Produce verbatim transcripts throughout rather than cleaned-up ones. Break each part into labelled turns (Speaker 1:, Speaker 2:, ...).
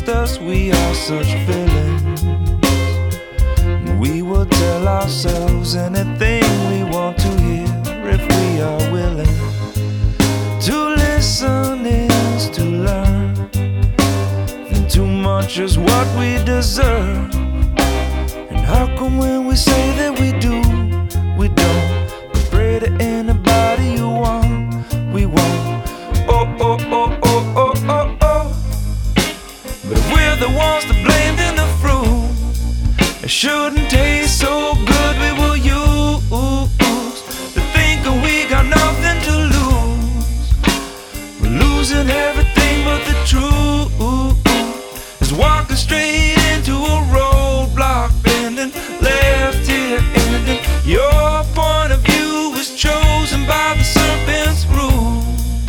Speaker 1: trust us, we are such villains. We will tell ourselves anything we want to hear if we are willing. To listen is to learn, and too much is what we deserve. And how come when we say that we do, we don't? We pray to anybody you want, we won't. Oh, oh, oh, oh, oh, oh, oh. But if we're the ones to blame, then the fruit, it shouldn't taste so good, we will use the thinking we got nothing to lose. We're losing everything but the truth is walking straight into a roadblock, bending left here ending. Your point of view is chosen by the serpent's rules.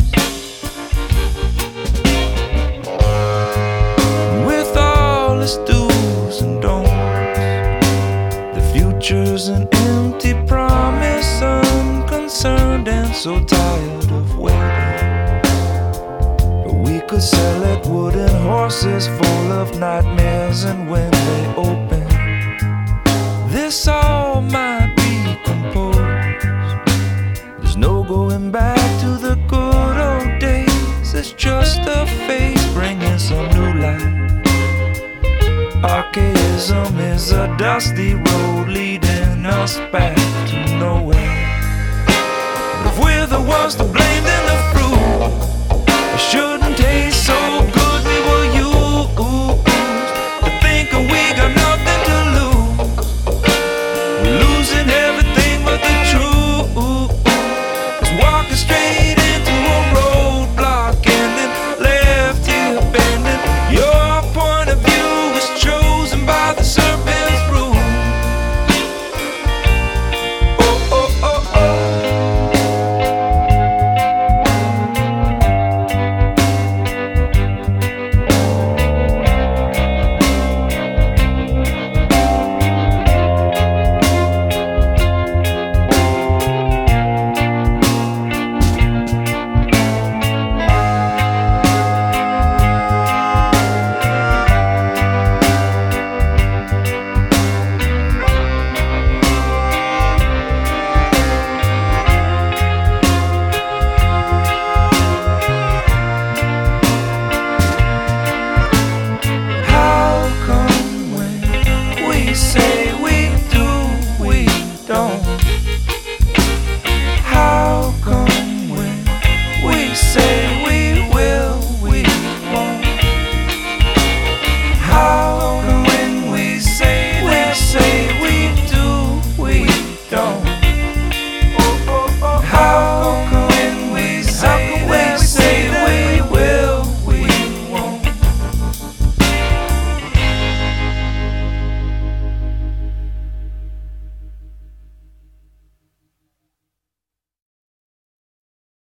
Speaker 1: With all its do's and don'ts, future's an empty promise, unconcerned and so tired of waiting. But we could sell it wooden horses full of nightmares, and when they open, this all might be composed. There's no going back to the good old days, it's just a phase bringing some new life. Archaism is a dusty road leading us back to nowhere. But if we're the ones to blame, then the fruit, it shouldn't taste so